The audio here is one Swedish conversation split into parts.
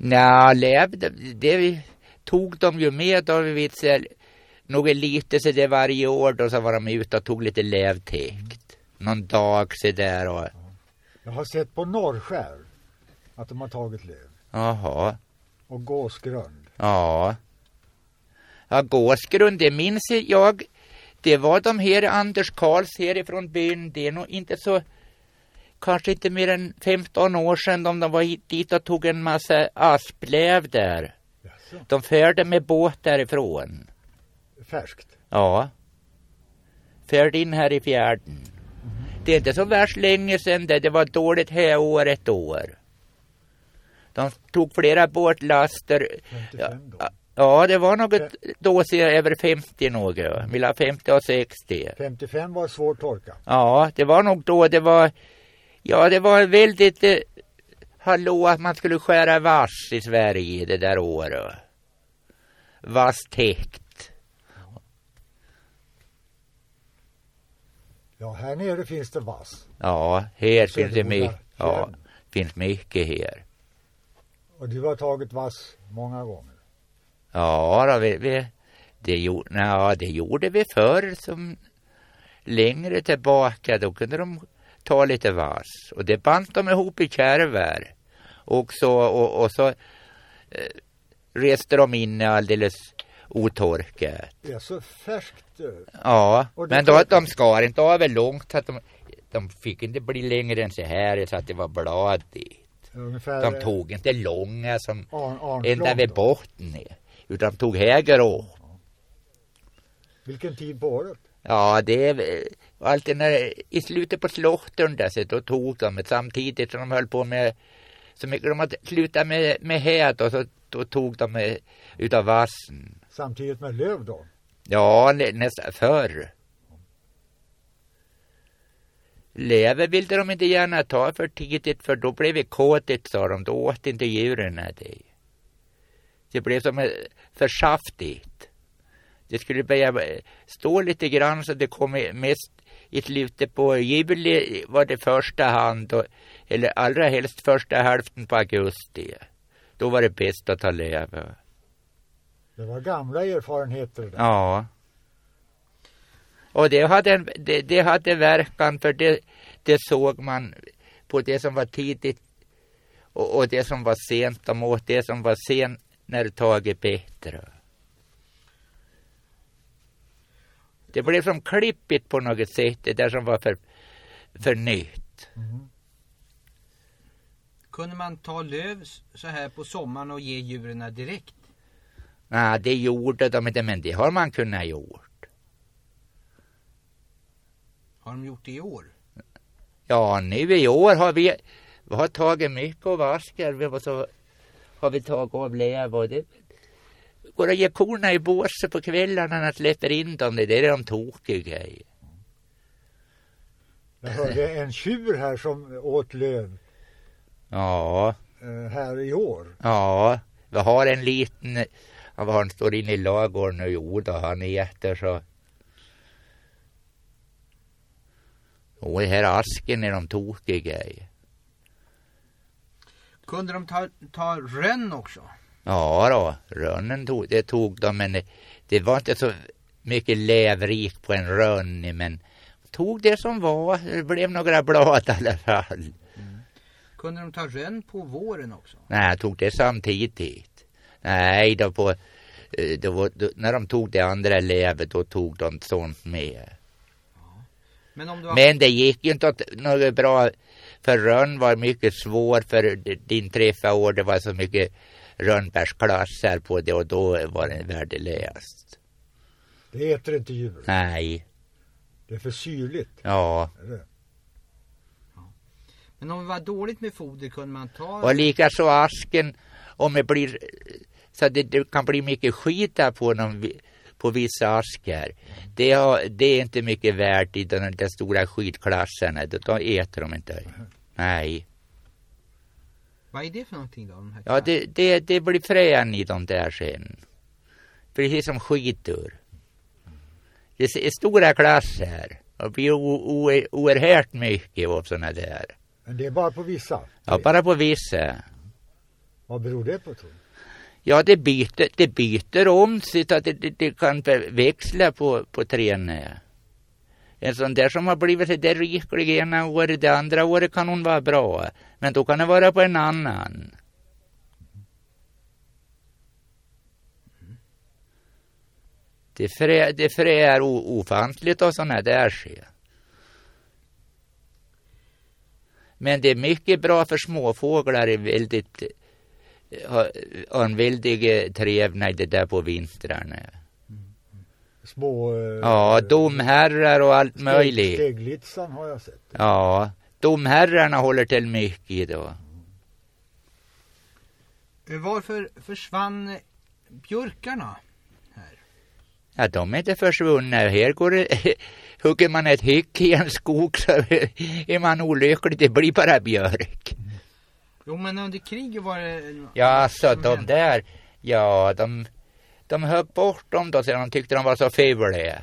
Nej, läv, det tog de ju med då vi vet så något lite så det varje år då så var de ute och tog lite lävtäkt. Någon dag så där och... Jag har sett på Norrskär att de har tagit löv. Jaha. Och gåsgrund. Ja. Ja, gåsgrund, det minns jag. Det var de här Anders Karls härifrån byn. Det är nog inte så... Kanske inte mer än 15 år sedan de var dit och tog en massa aspläv där. Jaså. De färde med båt därifrån. Färskt? Ja. Färd in här i fjärden. Det är inte så värst länge sedan det var dåligt här år ett år. De tog flera båtlaster. 55 då? Ja, det var något då ser jag över 50 något. Mellan 50 och 60. 55 var svår torka. Ja, det var nog då det var... Ja, det var väldigt... hallå att man skulle skära vass i Sverige det där året. Vasstäckt. Ja, här nere finns det vass. Ja, här finns det mycket. Ja, finns mycket här. Och du har tagit vass många gånger? Ja, då, det gjorde vi förr som längre tillbaka. Då kunde de ta lite vass. Och det band de ihop i kärvar. Och så reste de in alldeles otorkat. Det är så färskt. Ja, men då de skar inte av väl långt att de fick inte bli längre än så här så att det var bladigt. Ungefär, de tog inte långa som ända vid botten utan de tog höger upp. Vilken tid på året? Ja, det är alltid i slutet på slåttern där så då tog de samtidigt som de höll på med så mycket de hade slutat med här och så då tog de utav vassen. Samtidigt med löv då? Ja, nästan förr. Löv ville de inte gärna ta för tidigt för då blev det kåtigt, sa de. Då åt inte djuren det. Det blev som för saftigt. Det skulle börja stå lite grann så det kom mest i slutet på juli var det första hand eller allra helst första hälften på augusti. Då var det bäst att ta löv. Det var gamla erfarenheter. Där. Ja. Och det hade verkan för det såg man på det som var tidigt och det som var sent och mot det som var sent när det tagit bättre. Det blev som klippigt på något sätt det där som var för nytt. Mm. Kunde man ta löv så här på sommaren och ge djuren direkt? Nej, det gjorde de inte, men det har man kunnat gjort. Har de gjort det i år? Ja, nu i år har vi har tagit mycket av askar. Har vi tagit av löv och det går att ge korna i båse på kvällarna när man släpper in dem. Det är de tokiga i. Jag hörde en tjur här som åt löv. Ja. Här i år. Ja, vi har en liten... Han står inne i lagården och jord och han äter så... Och det här asken är de tokiga i. Kunde de ta rönn också? Ja då, rönnen tog de, men det var inte så mycket lävrikt på en rönn, men tog det som var, det blev några blad i alla fall. Mm. Kunde de ta rönn på våren också? Nej, tog det samtidigt. Nej, när de tog det andra lävet, då tog de sånt med. Ja. Men det gick ju inte något bra, för rönn var mycket svår för din träffa år, det var så mycket rönnbärsklasser på det och då var det värdelöst. Det äter inte djur. Nej. Det är för syrligt. Ja. Men om det var dåligt med foder kunde man ta... Och lika så asken, om det blir... Så det kan bli mycket skit där på vissa askar. Det är inte mycket värt i de stora skitklasserna. Då äter de inte. Nej. Vad är det för någonting då? De här ja, det blir frän i de där sen. Precis som skitor. Det är stora klasser. Och blir oerhört mycket av sådana där. Men det är bara på vissa? Ja, bara på vissa. Vad beror det på, tror du? Ja, det byter om sig så att det kan växla på träna. En sån där som har blivit så där riklig ena året, det andra året kan hon vara bra. Men då kan det vara på en annan. Det är ofantligt och sådana där sker. Men det är mycket bra för småfåglar, är väldigt en väldigt trevnad det där på vintrarna. Små... ja, domherrar och allt möjligt. Steglitsan har jag sett. Ja, domherrarna håller till mycket idag. Varför försvann björkarna här? Ja, de är inte försvunna. Här går det, hugger man ett hyck i en skog så är man olycklig. Det blir bara björk. Jo, men under kriget var det... Ja, så de där... Ja, de högg bort dem då så de tyckte de var så fula.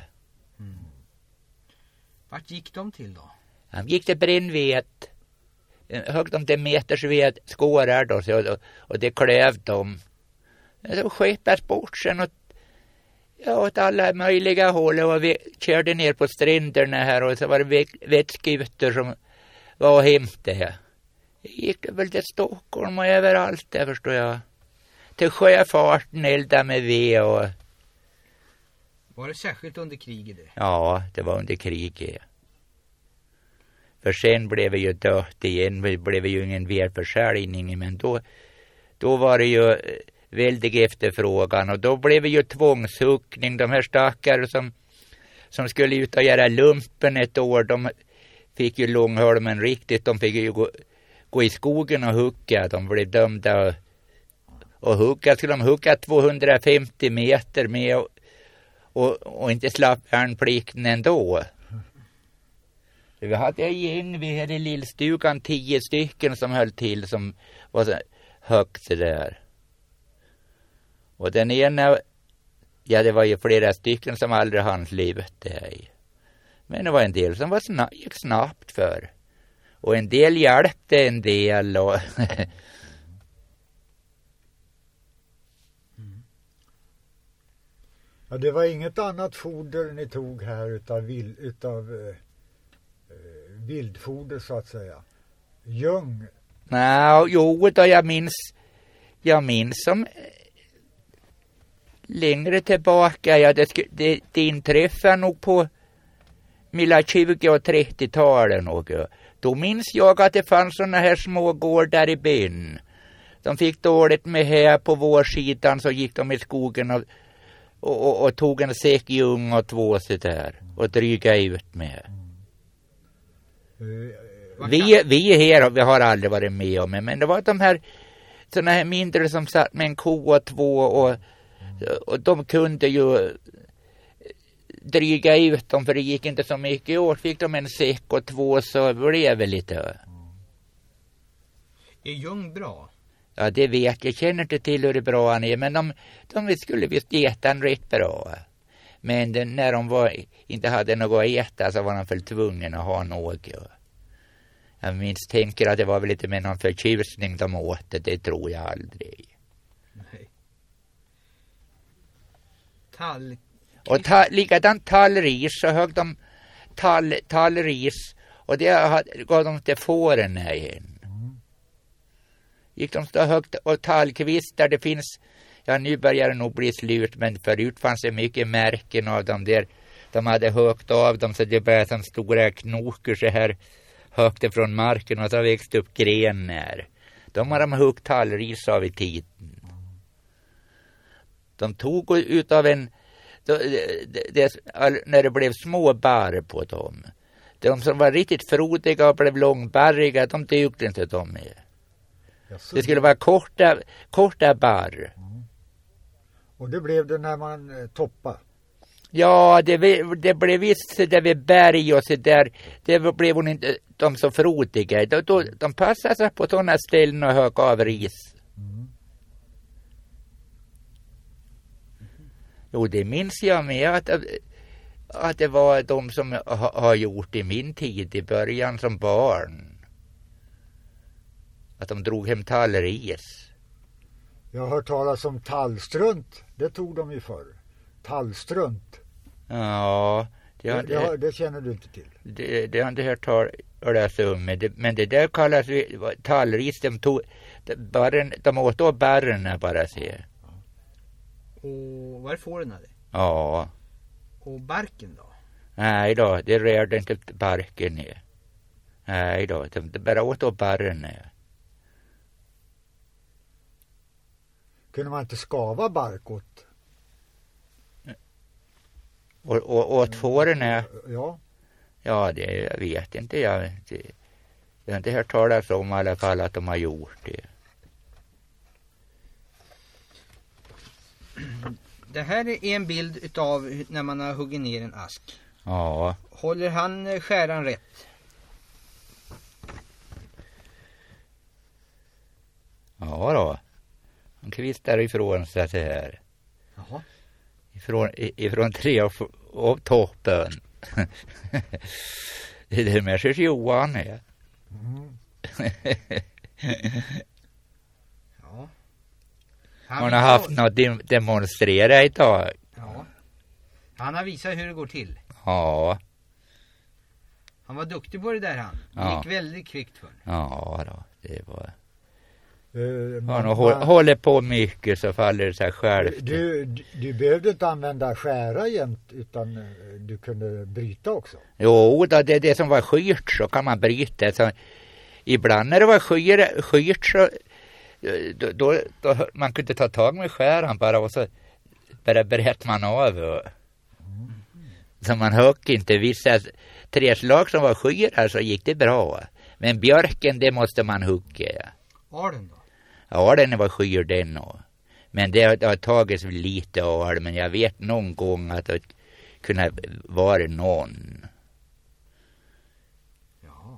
Vart gick de till då? De gick till brännved. Högg de till metersved, skårar då så, och det klöv de. Så skeppades bort sen åt alla möjliga håll och vi körde ner på stränderna här och så var det vettskuter som var och hämtade. Gick det väl till Stockholm och överallt där, förstår jag. Till sjöfarten eldade med ved och... Var det särskilt under kriget det? Ja, det var under kriget. För sen blev vi ju dött igen. Det blev ju ingen vedförsäljning. Men då var det ju väldig efterfrågan. Och då blev det ju tvångshuckning. De här stackare som skulle ut och göra lumpen ett år. De fick ju Långholmen riktigt. De fick ju gå i skogen och hucka. De blev dömda och hucka. Skulle de hucka 250 meter med och inte slapp värnplikten ändå. Vi hade ett gäng, vi hade i lillstugan 10 stycken som höll till som var så högt så där. Och den ena, ja det var ju flera stycken som aldrig hans livet där. Men det var en del som gick snabbt för. Och en del hjälpte en del och... Ja, det var inget annat foder ni tog här utav vildfoder så att säga. Ljung. Nej, jo då jag minns som längre tillbaka. Ja, det inträffade nog på mellan 20 och 30-talet nog. Då minns jag att det fanns såna här små gårdar i byn. De fick dåligt med här på vår sidan så gick de i skogen och tog en säck ljung och 2 sig där och dryga ut med. Vi här vi har aldrig varit med om det, men det var de här såna här mindre som satt med en ko och 2 och de kunde ju dryga ut dem för det gick inte så mycket åt. Fick de en säck och 2 så blev det lite. Är ljung bra? Ja, det vet jag. Känner inte till hur bra han är. Men de skulle visst äta han rätt bra. Men när de inte hade något att äta så var de väl tvungen att ha något. Jag minst tänker att det var väl lite med någon förtjusning de åt det. Det tror jag aldrig. Nej. Och likadant tallris så högg de tallris. Och det gav de till fåren igen. Gick de så högt och tallkvistar, det finns, ja nu börjar det nog bli slut, men förut fanns det mycket märken av dem där. De hade högt av dem så det började som stora knokor så här högt ifrån marken och så växte upp grenar. De har de högt tallris av i tiden. De tog ut av när det blev små barr på dem. De som var riktigt frodiga och blev långbarriga, de dugde inte de med. Det skulle vara korta barr. Och det blev det när man toppade? Ja, det blev visst där vid berg och så där. Det blev hon inte de så frodiga. De passade sig på sådana ställen och hög av ris. Jo, det minns jag med att det var de som har gjort i min tid i början som barn. Att de drog hem tallris. Jag har hört talas om tallstrunt. Det tog de ju förr. Tallstrunt. Ja, Det känner du inte till. det har jag inte hört talas om. Men det där kallas tallris. De åt då barren bara se. Och var får den det? Ja. Och barken då? Nej då, det rörde inte barken ner. Nej då, de bara åt då barren ner. Kunde man inte skava bark åt? Och åt fåren är? Ja. Ja, det vet inte jag. Jag har inte hört talas om i alla fall att de har gjort det. Det här är en bild utav när man har huggit ner en ask. Ja. Håller han skäran rätt? Ja då. Han kvistar ifrån sig så här. Jaha. Ifrån tre av toppen. Det är med sig Johan här. Mm. Ja. Han har haft något demonstrera idag. Ja. Han har visat hur det går till. Ja. Han var duktig på det där han. Det Ja. gick väldigt kvickt för. Ja då, det var... Man håller på mycket så faller det sig själv. Du behövde inte använda skära jämt utan du kunde bryta också. Jo, då, det som var skyrt så kan man bryta. Så, ibland när det var skyrt så då man kunde ta tag med skäran bara och så bara bröt man av. Så man höck inte vissa träslag som var skyra så gick det bra. Men björken det måste man hugga. Arden då? Ja, den var skyr den och. Men det har tagits lite av, men jag vet någon gång att det kunde vara någon. Ja.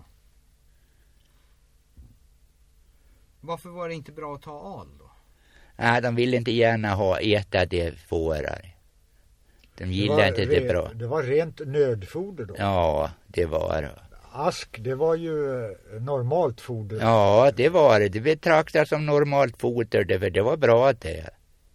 Varför var det inte bra att ta al då? Nej, de ville inte gärna äta det fårar. De gillade inte det bra. Det var rent nödfoder då? Ja, det var det. Ask, det var ju normalt foder. Ja, det var det. Det betraktas som normalt foder, för det var bra det.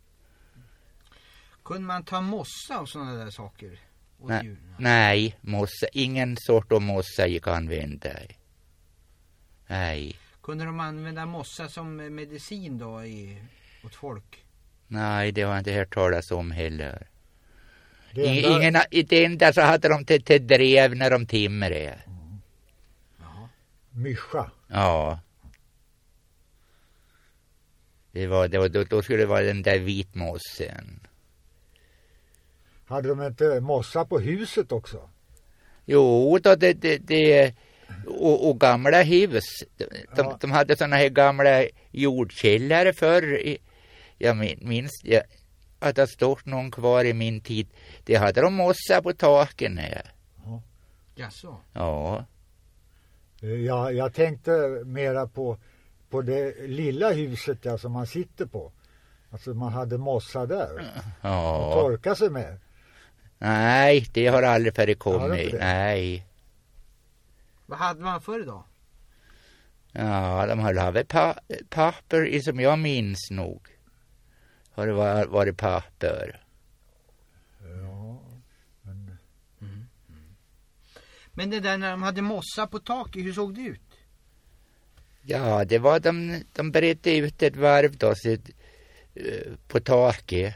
Kunde man ta mossa och sådana där saker åt djuren? Nej, mossa. Ingen sort av mossa gick att använda. Nej. Kunde de använda mossa som medicin då åt folk? Nej, det har jag inte hört talas om heller. Det enda så hade de till drev när de timrade. Jaha. Myscha. Ja. Då skulle det vara den där vitmossen. Hade de inte mossa på huset också? Jo, då och gamla hus. De hade såna här gamla jordkällare förr. Jag minns att det stod någon kvar i min tid. Det hade de mossa på taken här. Jaså? Ja. Jag tänkte mera på det lilla huset där som man sitter på. Alltså man hade mossa där. Ja. Och torka sig med. Nej, det har aldrig förekommit. Nej. Vad hade man för idag? Ja, de har haft papper i som jag minns nog. Har det varit papper. Ja. Men det där när de hade mossa på taket, hur såg det ut? Ja, det var de beredde ut ett varv då på taket.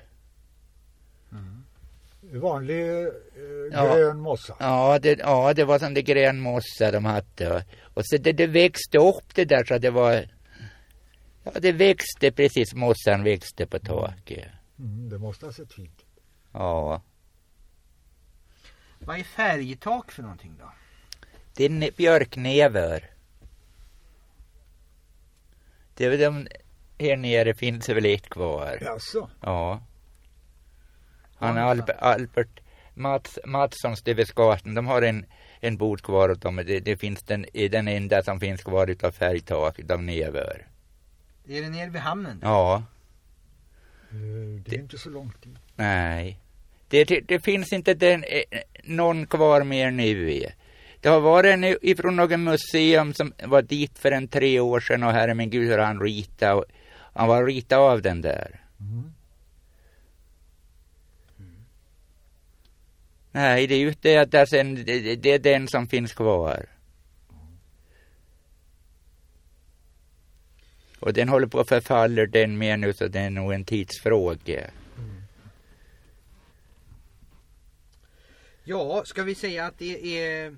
Vanlig grön mossa. Ja, det var som det grön mossa de hade. Och så det växte upp det där så det var... Ja, det växte precis, mossan växte på taket. Det måste ha sett fint. Ja. Vad är färgtak för någonting då? Det är björknäver. Det är väl de här nere finns väl ett kvar. Jaså? Ja. Han Albert Mattsson Steveskaten, de har en bod kvar åt dem. Det finns den enda som finns kvar utav färgtak utav näver. Är det nere vid hamnen? Ja. Det är inte så långt dit. Nej. Det finns inte någon kvar mer nu. Det har varit ifrån någon museum som var dit för 3 år sedan och herre min gud hur han ritade Han var ritad av den där. Nej, det är ju det att det är den som finns kvar. Och den håller på att förfalla den med nu, så det är nog en tidsfråga. Ja, ska vi säga att det är...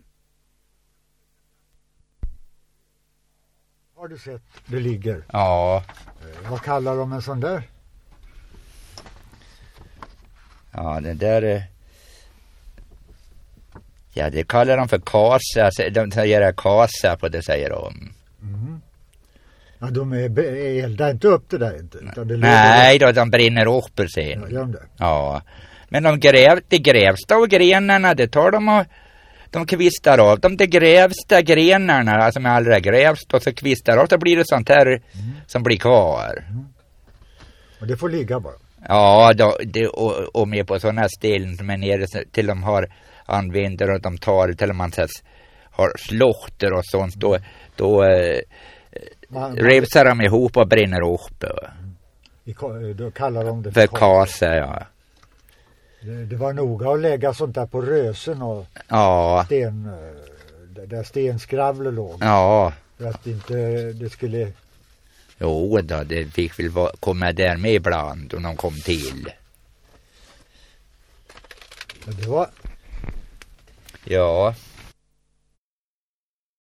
Har du sett det ligger? Ja. Vad kallar de en sån där? Ja, den där är... Ja, det kallar de för kasa. De säger kasa på det, säger de. Ja, de eldar inte upp det där inte. Utan det Nej då, de brinner upp sen. Ja, gör de det? Ja. Men de grävsta och grenarna, det tar de och de kvistar av. De grävsta grenarna, alltså med allra grävst, och så kvistar av, så blir det sånt här som blir kvar. Och det får ligga bara? Ja, och med på sådana ställen som är nere till de har använder och de tar till man har slåtter och sånt, då revsar de ihop och brinner upp. Då kallar de det för kasa, ja. Det var noga att lägga sånt där på rösen och där stenskravle låg. Ja. För att inte det skulle... Jo då, det fick väl komma där med ibland om de kom till. Men det var... Ja.